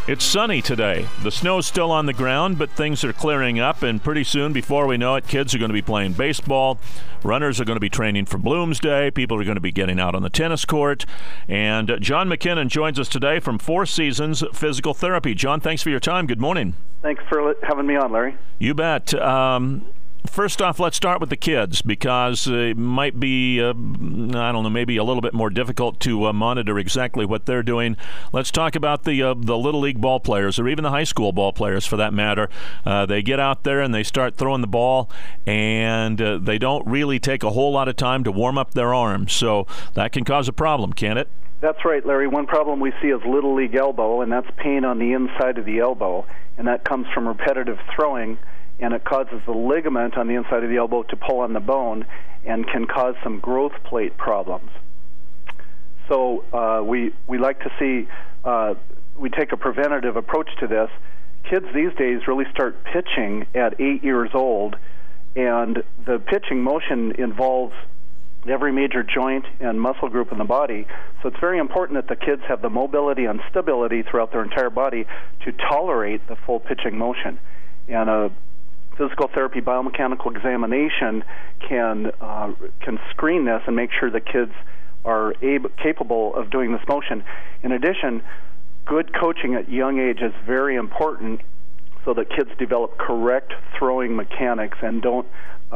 It's sunny today. The snow's still on the ground, but things are clearing up, and pretty soon, before we know it, kids are going to be playing baseball. Runners are going to be training for Bloomsday. People are going to be getting out on the tennis court. And John McKinnon joins us today from Four Seasons Physical Therapy. John, thanks for your time. Good morning. Thanks for having me on, Larry. You bet. First off, let's start with the kids, because it might be, maybe a little bit more difficult to monitor exactly what they're doing. Let's talk about the Little League ball players, or even the high school ball players for that matter. They get out there and they start throwing the ball, and they don't really take a whole lot of time to warm up their arms. So that can cause a problem, can't it? That's right, Larry. One problem we see is Little League elbow, and that's pain on the inside of the elbow, and that comes from repetitive throwing. And it causes the ligament on the inside of the elbow to pull on the bone and can cause some growth plate problems. So we like to see, we take a preventative approach to this. Kids these days really start pitching at 8 years old, and the pitching motion involves every major joint and muscle group in the body. So it's very important that the kids have the mobility and stability throughout their entire body to tolerate the full pitching motion. And a physical therapy biomechanical examination can screen this and make sure the kids are capable of doing this motion. In addition, good coaching at young age is very important so that kids develop correct throwing mechanics and don't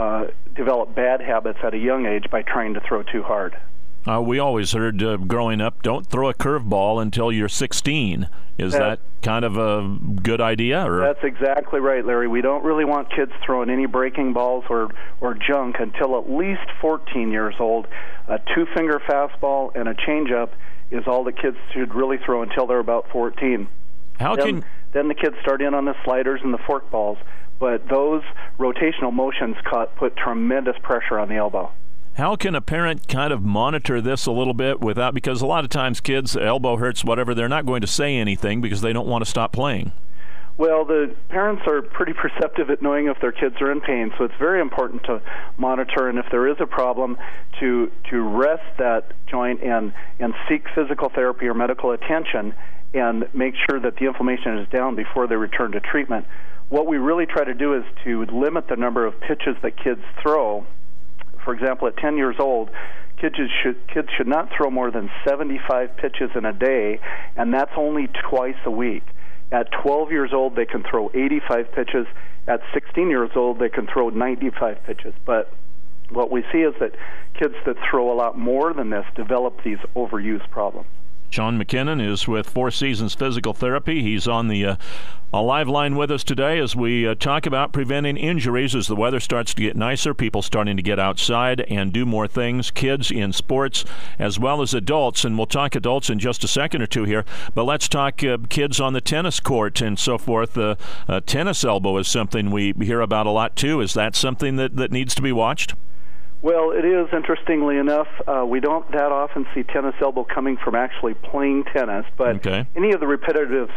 develop bad habits at a young age by trying to throw too hard. We always heard growing up, don't throw a curveball until you're 16. Is that kind of a good idea? Or? That's exactly right, Larry. We don't really want kids throwing any breaking balls or junk until at least 14 years old. A two-finger fastball and a changeup is all the kids should really throw until they're about 14. Then the kids start in on the sliders and the fork balls, but those rotational motions put tremendous pressure on the elbow. How can a parent kind of monitor this a little bit because a lot of times kids, elbow hurts, whatever, they're not going to say anything because they don't want to stop playing? Well, the parents are pretty perceptive at knowing if their kids are in pain, so it's very important to monitor, and if there is a problem, to rest that joint and seek physical therapy or medical attention and make sure that the inflammation is down before they return to treatment. What we really try to do is to limit the number of pitches that kids throw. For example, at 10 years old, kids should not throw more than 75 pitches in a day, and that's only twice a week. At 12 years old, they can throw 85 pitches. At 16 years old, they can throw 95 pitches. But what we see is that kids that throw a lot more than this develop these overuse problems. John McKinnon is with Four Seasons Physical Therapy. He's on the a live line with us today as we talk about preventing injuries as the weather starts to get nicer, people starting to get outside and do more things, kids in sports as well as adults. And we'll talk adults in just a second or two here, but let's talk kids on the tennis court and so forth. Tennis elbow is something we hear about a lot too. Is that something that needs to be watched? Well, it is, interestingly enough. We don't that often see tennis elbow coming from actually playing tennis, but any of the repetitive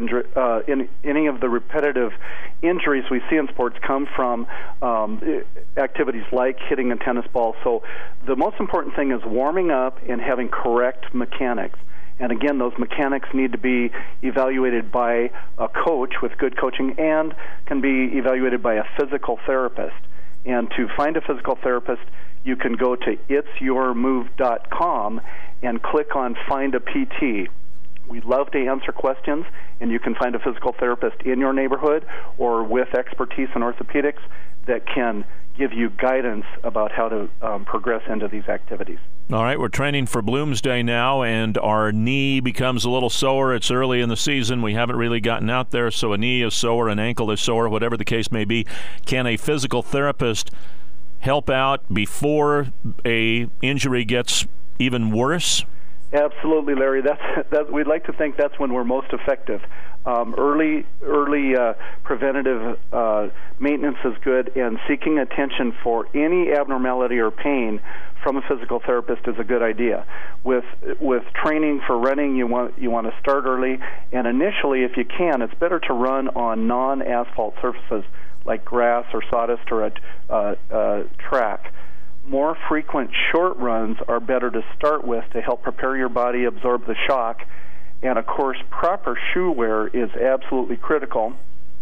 any of the repetitive injuries we see in sports come from activities like hitting a tennis ball. So the most important thing is warming up and having correct mechanics. And again, those mechanics need to be evaluated by a coach with good coaching and can be evaluated by a physical therapist. And to find a physical therapist, you can go to itsyourmove.com and click on Find a PT. We'd love to answer questions, and you can find a physical therapist in your neighborhood or with expertise in orthopedics that can give you guidance about how to progress into these activities. All right, we're training for Bloomsday now, and our knee becomes a little sore. It's early in the season. We haven't really gotten out there, so a knee is sore, an ankle is sore, whatever the case may be. Can a physical therapist help out before a injury gets even worse? Absolutely, Larry. That's we'd like to think that's when we're most effective. Early preventative maintenance is good, and seeking attention for any abnormality or pain from a physical therapist is a good idea. With training for running, you want to start early, and initially, if you can, it's better to run on non-asphalt surfaces like grass or sawdust or a track. More frequent short runs are better to start with to help prepare your body, absorb the shock, And, of course, proper shoe wear is absolutely critical.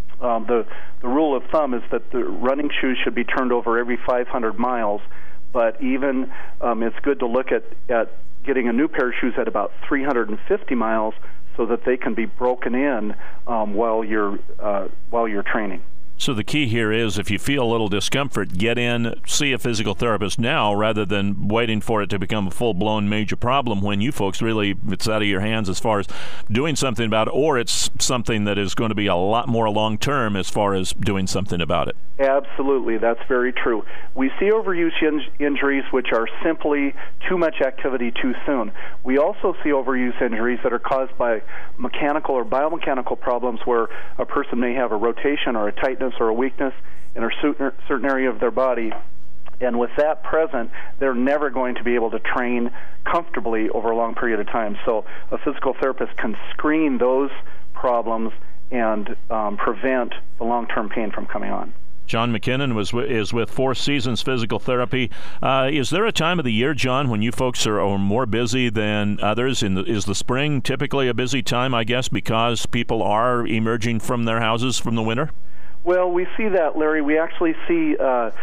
The rule of thumb is that the running shoes should be turned over every 500 miles, but even it's good to look at getting a new pair of shoes at about 350 miles so that they can be broken in while you're training. So the key here is, if you feel a little discomfort, get in, see a physical therapist now rather than waiting for it to become a full-blown major problem when you folks really, it's out of your hands as far as doing something about it, or it's something that is going to be a lot more long-term as far as doing something about it. Absolutely, that's very true. We see overuse injuries which are simply too much activity too soon. We also see overuse injuries that are caused by mechanical or biomechanical problems where a person may have a rotation or a tightness or a weakness in a certain area of their body. And with that present, they're never going to be able to train comfortably over a long period of time. So a physical therapist can screen those problems and prevent the long-term pain from coming on. John McKinnon is with Four Seasons Physical Therapy. Is there a time of the year, John, when you folks are more busy than others? Is the spring typically a busy time, I guess, because people are emerging from their houses from the winter? Well, we see that, Larry. We actually see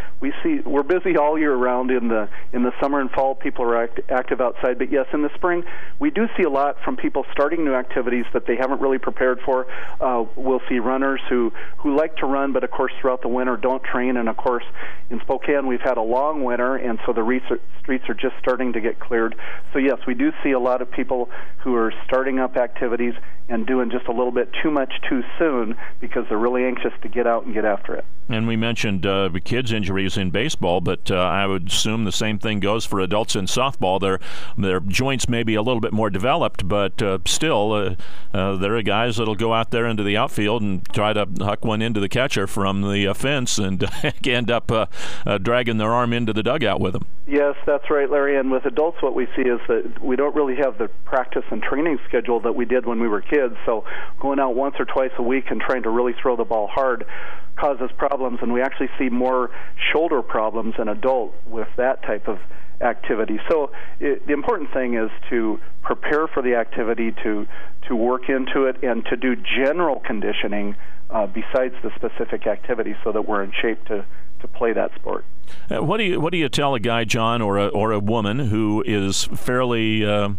we're busy all year round in the summer and fall. People are active outside, but yes, in the spring we do see a lot from people starting new activities that they haven't really prepared for. We'll see runners who like to run, but of course throughout the winter don't train. And of course in Spokane we've had a long winter, and so the streets are just starting to get cleared. So yes, we do see a lot of people who are starting up activities and doing just a little bit too much too soon because they're really anxious to get out and get after it. And we mentioned kids' injuries in baseball, but I would assume the same thing goes for adults in softball. Their joints may be a little bit more developed, but still, there are guys that'll go out there into the outfield and try to huck one into the catcher from the fence and end up dragging their arm into the dugout with them. Yes, that's right, Larry. And with adults, what we see is that we don't really have the practice and training schedule that we did when we were kids. So going out once or twice a week and trying to really throw the ball hard causes problems, and we actually see more shoulder problems in adult with that type of activity. So the important thing is to prepare for the activity, to work into it, and to do general conditioning besides the specific activity so that we're in shape to play that sport. What do you tell a guy, John, or a woman who is fairly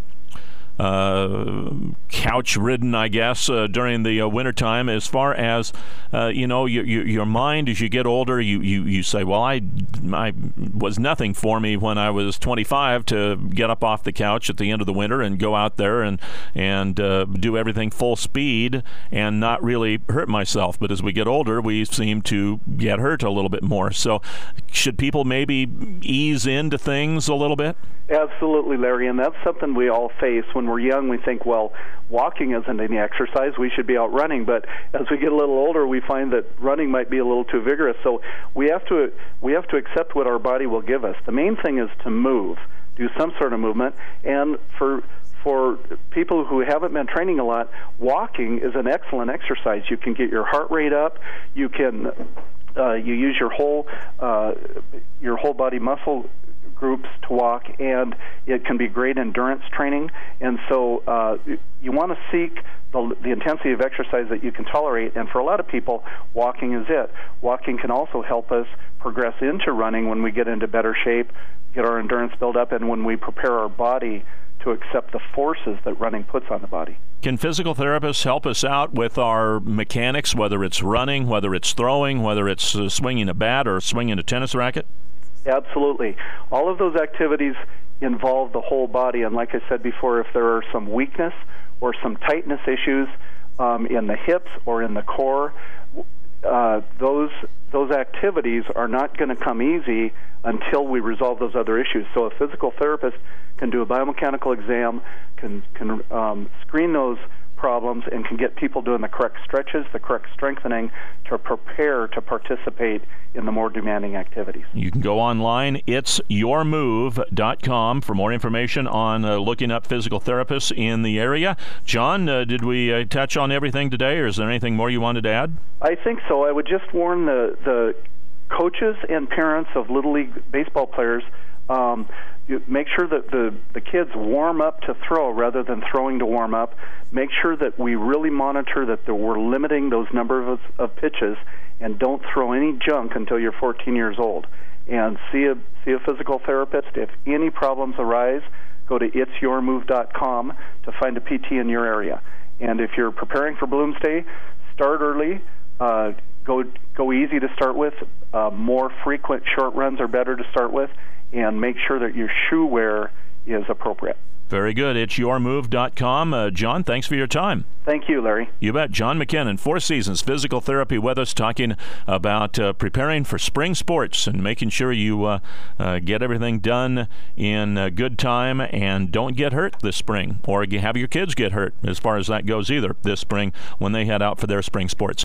couch-ridden, I guess, during the wintertime, as far as, your mind as you get older, you say, well, I was nothing for me when I was 25 to get up off the couch at the end of the winter and go out there and do everything full speed and not really hurt myself. But as we get older, we seem to get hurt a little bit more. So should people maybe ease into things a little bit? Absolutely, Larry, and that's something we all face. When we're young, we think, well, walking isn't any exercise, we should be out running. But as we get a little older, we find that running might be a little too vigorous. So we have to accept what our body will give us. The main thing is to move, do some sort of movement, and for people who haven't been training a lot, walking is an excellent exercise. You can get your heart rate up. You can you use your whole body muscle groups to walk, and it can be great endurance training. And so you want to seek the intensity of exercise that you can tolerate, and for a lot of people, walking is it. Walking can also help us progress into running when we get into better shape, get our endurance built up, and when we prepare our body to accept the forces that running puts on the body. Can physical therapists help us out with our mechanics, whether it's running, whether it's throwing, whether it's swinging a bat or swinging a tennis racket? Absolutely. All of those activities involve the whole body, and like I said before, if there are some weakness or some tightness issues in the hips or in the core, those activities are not going to come easy until we resolve those other issues. So a physical therapist can do a biomechanical exam, can screen those problems, and can get people doing the correct stretches, the correct strengthening to prepare to participate in the more demanding activities. You can go online, itsyourmove.com, for more information on looking up physical therapists in the area. John, did we touch on everything today, or is there anything more you wanted to add? I think so. I would just warn the coaches and parents of Little League baseball players, You make sure that the kids warm up to throw rather than throwing to warm up. Make sure that we really monitor that we're limiting those number of pitches, and don't throw any junk until you're 14 years old. And see a physical therapist. If any problems arise, go to itsyourmove.com to find a PT in your area. And if you're preparing for Bloomsday, start early. Go easy to start with. More frequent short runs are better to start with, and make sure that your shoe wear is appropriate. Very good. Itsyourmove.com. John, thanks for your time. Thank you, Larry. You bet. John McKinnon, Four Seasons Physical Therapy, with us talking about preparing for spring sports and making sure you get everything done in good time and don't get hurt this spring, or have your kids get hurt as far as that goes either this spring when they head out for their spring sports.